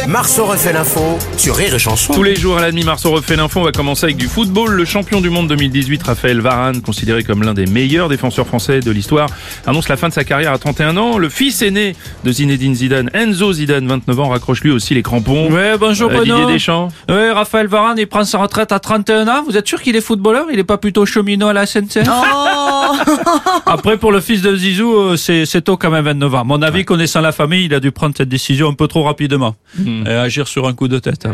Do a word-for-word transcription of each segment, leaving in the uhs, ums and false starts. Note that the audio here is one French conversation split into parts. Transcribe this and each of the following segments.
Marceau refait l'info sur Rire et Chanson. Tous les jours à la demi, Marceau refait l'info. On va commencer avec du football. Le champion du monde deux mille dix-huit, Raphaël Varane, considéré comme l'un des meilleurs défenseurs français de l'histoire, annonce la fin de sa carrière à trente et un ans. Le fils aîné de Zinedine Zidane, Enzo Zidane, vingt-neuf ans, raccroche lui aussi les crampons. Ouais, bonjour Euh, Bruno. Didier Deschamps. Ouais, Raphaël Varane, il prend sa retraite à trente et un ans. Vous êtes sûr qu'il est footballeur? Il est pas plutôt cheminot à la S N C F? Après, pour le fils de Zizou, euh, c'est, c'est tôt quand même, vingt-neuf ans. À mon avis, ouais. Connaissant la famille, il a dû prendre cette décision un peu trop rapidement. Mmh. Et agir sur un coup de tête. Hein,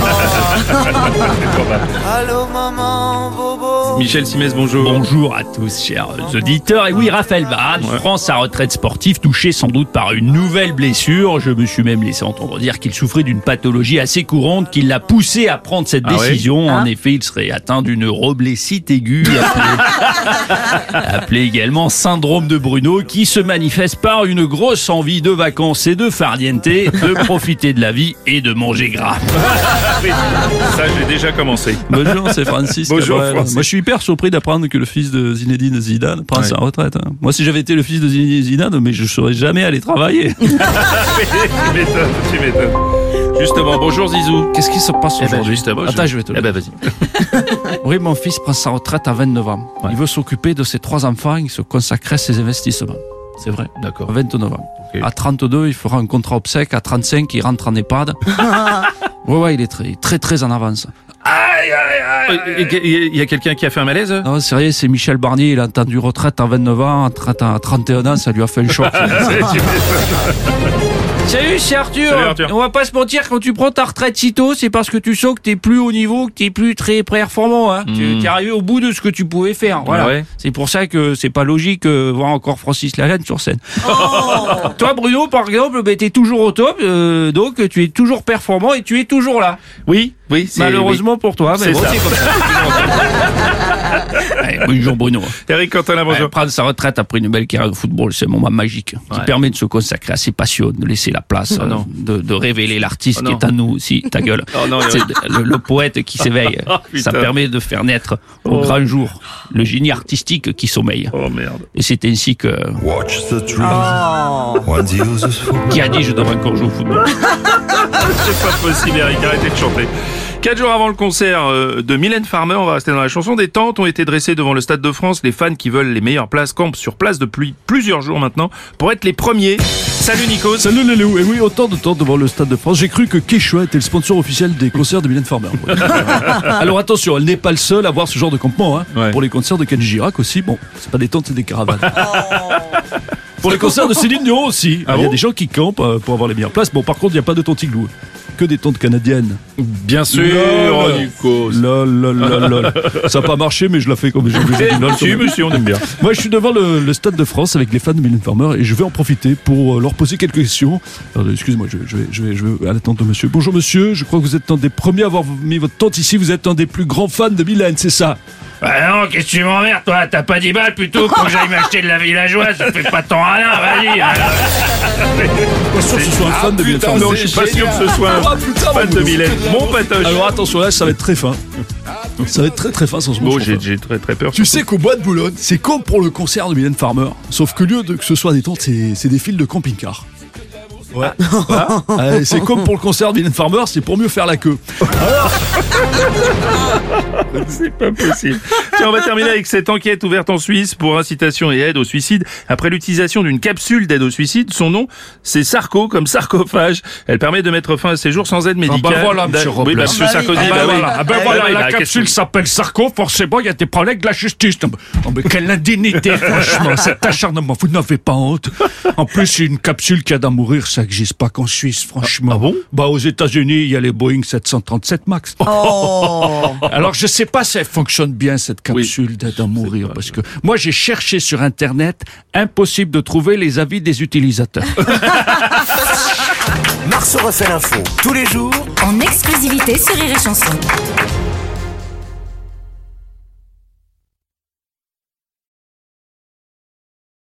Allô maman, bobo. Michel Simès, bonjour. Bonjour à tous, chers auditeurs. Et oui, Raphaël Varane Ouais. prend sa retraite sportive, touché sans doute par une nouvelle blessure. Je me suis même laissé entendre dire qu'il souffrait d'une pathologie assez courante qui l'a poussé à prendre cette Ah décision. ouais En effet, il serait atteint d'une neuroblessite aiguë, appelée, appelée également syndrome de Bruno, qui se manifeste par une grosse envie de vacances et de farniente, de profiter de la vie et de manger gras. Oui, ça, j'ai déjà commencé. Bonjour, c'est Francis. Bonjour, Cabrel. Francis. Moi, je suis hyper surpris d'apprendre que le fils de Zinedine Zidane prend Ouais. sa retraite. hein. Moi, si j'avais été le fils de Zinedine Zidane, mais je ne serais jamais allé travailler. Tu m'étonnes, tu m'étonnes. Justement, bonjour Zizou. Qu'est-ce qui se passe Eh ben, aujourd'hui? justement, Attends, je vais te le Eh ben, vas-y. Oui, mon fils prend sa retraite à vingt-neuf ans. Ouais. Il veut s'occuper de ses trois enfants, il se consacrer à ses investissements. C'est vrai. D'accord. À vingt-neuf ans. Ok. À trente-deux, il fera un contrat obsèque. À trente-cinq, il rentre en EHPAD. ouais, ouais, il est très, très, très en avance. Euh, Il y a quelqu'un qui a fait un malaise? Non, sérieux, c'est Michel Barnier. Il a entendu retraite à vingt-neuf ans. À trente et un ans, ça lui a fait le choc. Salut, c'est Arthur. Salut, Arthur. On va pas se mentir, quand tu prends ta retraite si tôt, c'est parce que tu sens que t'es plus haut niveau, que t'es plus très performant. Hein. Tu es arrivé au bout de ce que tu pouvais faire. Voilà. Ah ouais. C'est pour ça que c'est pas logique de voir encore Francis Lalanne sur scène. Toi, Bruno, par exemple, ben, t'es toujours au top, euh, donc tu es toujours performant et tu es toujours là. Oui, oui, c'est... Malheureusement pour toi, mais C'est bon, ça. c'est comme ça. Allez, bonjour Bruno. Eric Cantona, bonjour. Ouais, prendre sa retraite après une belle carrière de football, c'est un moment magique qui Ouais. permet de se consacrer à ses passions, de laisser la place, Oh euh, non. de, de révéler l'artiste Oh qui non. est en nous aussi. Ta gueule. Oh non, C'est le, le poète qui s'éveille. Oh, Ça putain. permet de faire naître au Oh. grand jour le génie artistique qui sommeille. Oh merde. Et c'est ainsi que... Watch the trees. When the uses fall. Qui a dit je devrais encore jouer au football? C'est pas possible, Eric, arrêtez de chanter. Quatre jours avant le concert euh, de Mylène Farmer, on va rester dans la chanson, des tentes ont été dressées devant le Stade de France. Les fans qui veulent les meilleures places campent sur place depuis plusieurs jours maintenant pour être les premiers. Salut Nico. Salut les loups, et oui, autant de temps devant le Stade de France, j'ai cru que Quechua était le sponsor officiel des concerts de Mylène Farmer. Ouais. Alors attention, elle n'est pas le seul à avoir ce genre de campement. Hein. Ouais. Pour les concerts de Ken Girac aussi, bon, c'est pas des tentes, c'est des caravanes. Pour les concerts de Céline Dion aussi, Ah il y a bon des gens qui campent euh, pour avoir les meilleures places. Bon, par contre, il n'y a pas de tentes igloos, que des tentes canadiennes. Bien sûr, Lol. oh, Nico. Lol, lol, lol, lol. Ça n'a pas marché, mais je l'ai fait comme je vous ai dit. lol, quand Si, même. monsieur, on aime bien. Moi, je suis devant le, le Stade de France avec les fans de Mylène Farmer et je vais en profiter pour euh, leur poser quelques questions. Alors, excusez-moi, je, je vais, je, vais, je vais à la tente de monsieur. Bonjour monsieur, je crois que vous êtes un des premiers à avoir mis votre tente ici. Vous êtes un des plus grands fans de Mylène, c'est ça? Ah non, qu'est-ce que tu m'emmerdes, toi? T'as pas dix balles plutôt pour que j'aille m'acheter de la villageoise? Ça fait pas ton rien, vas-y. Pas sûr que ce soit un fan de Mylène Putain, Farmer. non, je suis pas sûr que ce soit Ah, un putain, fan de mon Mylène. Mon patoche. Alors attention, là, ça va être très fin. Ça va être très très fin sans ce mot. Bon, je j'ai pense. j'ai très très peur. Tu sais qu'au bois de Boulogne, c'est comme pour le concert de Mylène Farmer, sauf que lieu de que ce soit des tentes, c'est c'est des files de camping-car. Ouais. Voilà. Euh, c'est comme pour le concert de Mylène Farmer, c'est pour mieux faire la queue. C'est pas possible. Tiens, on va terminer avec cette enquête ouverte en Suisse pour incitation et aide au suicide. Après l'utilisation d'une capsule d'aide au suicide, son nom, c'est Sarko, comme sarcophage. Elle permet de mettre fin à ses jours sans aide médicale. bah voilà, monsieur Da- Robles. Oui, bah, monsieur Ah bah Sarkozy, oui. bah, Ah ben oui. voilà, ah ben Ah voilà, oui, la bah, capsule qu'est-ce s'appelle Sarko, forcément il y a des problèmes avec la justice. Non, mais- non, mais quelle indignité, franchement, cet acharnement, vous n'avez pas honte. En plus, c'est une capsule qui a d'à mourir, ça n'existe pas qu'en Suisse, franchement. Ah bon? Bah aux États-Unis, il y a les Boeing sept cent trente-sept Max. Oh. Alors je sais pas si elle fonctionne bien cette capsule d'aide à mourir, parce que moi j'ai cherché sur internet, impossible de trouver les avis des utilisateurs. Marceau refait l'info tous les jours En exclusivité sur Rire et Chanson.